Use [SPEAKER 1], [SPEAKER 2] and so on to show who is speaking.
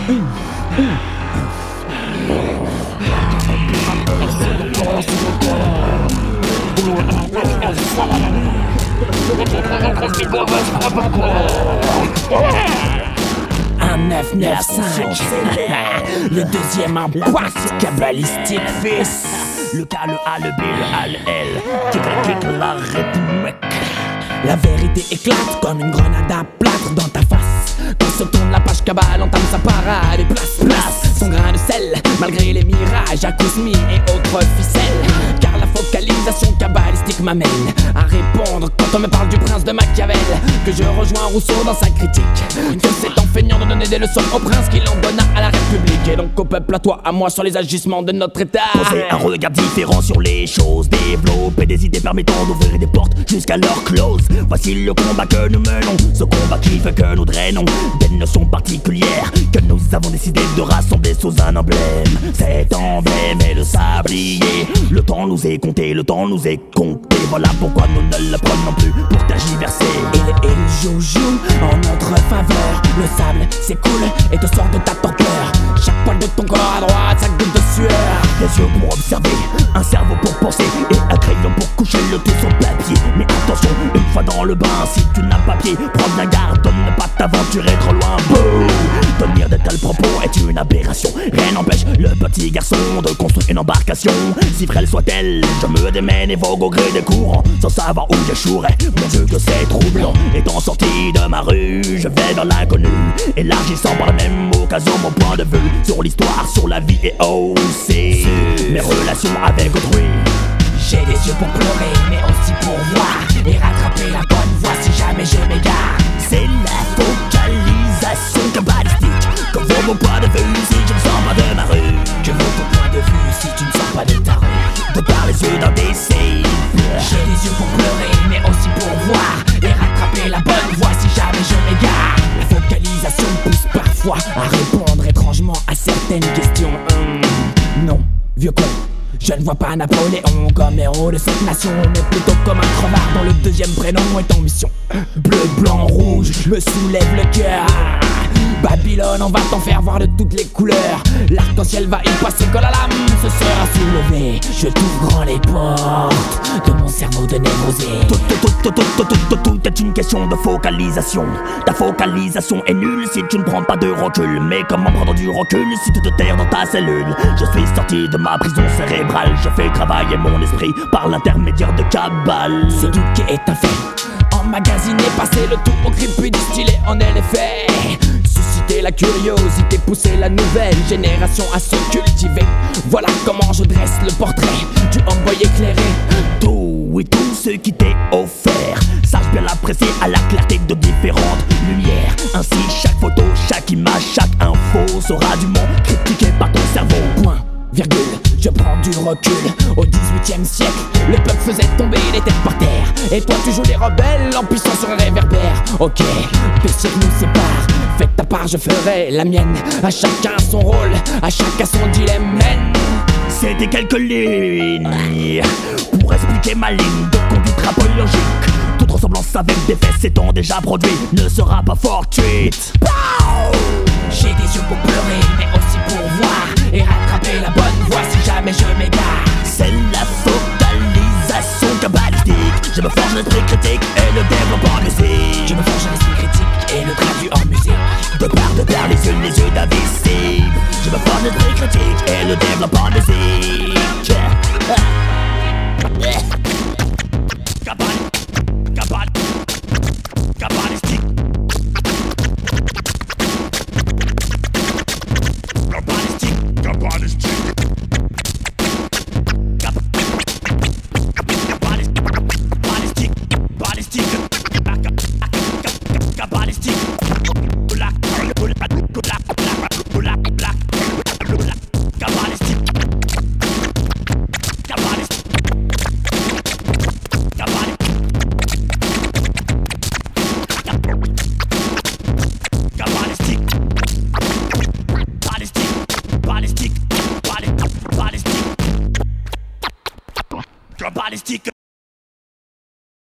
[SPEAKER 1] Un 995, le deuxième impact cabalistique fils. Le K, le A, le B, le A, le L, kick la rythmique. La vérité éclate comme une grenade à plâtre dans ta face. Quand se tourne la page cabale, entame sa parade et place son grain de sel, malgré les mirages, acousmies et autres ficelles. Car la focalisation cabalistique m'amène à répondre quand on me parle du prince de Machiavel, que je rejoins Rousseau dans sa critique, que c'est en feignant de donner des leçons au prince qu'il en donna à la République. Et donc au peuple, à toi, à moi, sur les agissements de notre état.
[SPEAKER 2] Poser un regard différent sur les choses, développer des idées permettant d'ouvrir des portes jusqu'à leur close. Voici le combat que nous menons, ce combat qui fait que nous drainons des notions particulières que nous avons décidé de rassembler sous un emblème. Cet emblème est le sablier. Le temps nous est compté, le temps nous est compté. Voilà pourquoi nous ne le prenons plus pour tergiverser.
[SPEAKER 1] Et le joujou en notre faveur. Le sable s'écoule et te sort de ta torpeur. Chaque poil de ton corps à droite, sa goutte de sueur.
[SPEAKER 2] Des yeux pour observer, un cerveau pour penser et un crayon pour coucher le tout sur papier. Mais attention, une fois dans le bain, si tu n'as pas pied, prends bien garde de ne pas t'aventurer trop loin. Boum! Tenir de tels propos est une aberration. Rien n'empêche le petit garçon de construire une embarcation. Si frêle soit-elle, je me démène et vogue au gré des courants, sans savoir où j'échouerai. Mon Dieu que c'est troublant. Étant sorti de ma rue, je vais vers l'inconnu, élargissant par la même occasion mon point de vue sur l'histoire, sur la vie et aussi mes relations avec autrui.
[SPEAKER 1] J'ai des yeux pour pleurer, mais aussi pour voir et rattraper la bonne voie si jamais je m'égare.
[SPEAKER 2] C'est la focalisation cabalistique. Que vaut mon point de vue si je ne sors pas de ma rue?
[SPEAKER 1] Que vaut ton point de vue si tu ne sors pas de ta rue?
[SPEAKER 2] De par les yeux d'un décès.
[SPEAKER 1] J'ai des yeux pour pleurer, mais aussi pour voir et rattraper la bonne voie si jamais je m'égare. La focalisation pousse parfois à répondre étrangement à certaines questions. Non, vieux con, je ne vois pas Napoléon comme héros de cette nation, mais plutôt comme un crevard dont le deuxième prénom est en mission. Bleu, blanc, rouge, me soulève le cœur. Babylone, on va t'en faire voir de toutes les couleurs. L'arc-en-ciel va y passer quand la lame se sera soulevée. Je t'ouvre grand les portes de mon cerveau de névrosé.
[SPEAKER 2] Tout est une question de focalisation. Ta focalisation est nulle si tu ne prends pas de recul. Mais comment prendre du recul si tu te terres dans ta cellule? Je suis sorti de ma prison cérébrale. Je fais travailler mon esprit par l'intermédiaire de cabale.
[SPEAKER 1] S'éduquer est un fait, emmagasiner, passer le tout au crépus, distiller en est l'effet. Susciter la curiosité, pousser la nouvelle génération à se cultiver. Voilà comment je dresse le portrait du homeboy éclairé.
[SPEAKER 2] Tout et tout ce qui t'est offert, sache bien l'apprécier à la clarté de différentes lumières. Ainsi chaque photo, chaque image, chaque info sera dûment critiquée par ton cerveau.
[SPEAKER 1] Point, virgule, je prends du recul. Au 18e siècle, le peuple faisait tomber les têtes par terre. Et toi tu joues les rebelles en puissance sur un réverbère. Ok, 2 siècles nous séparent. Faites ta part, je ferai la mienne. À chacun son rôle, à chacun son dilemme.
[SPEAKER 2] C'était quelques lignes pour expliquer ma ligne de conduite rapologique. Toute ressemblance avec des faits s'étant déjà produit ne sera pas fortuite.
[SPEAKER 1] J'ai des yeux pour pleurer, mais aussi pour voir et rattraper la bonne voie si jamais je m'égare.
[SPEAKER 2] C'est la focalisation cabalistique. Je me forge l'esprit critique et le développe en musique.
[SPEAKER 1] Je me forge l'esprit critique et le traduis en musique.
[SPEAKER 2] De part les yeux d'invisible. Je me forge l'esprit critique et le développe en musique.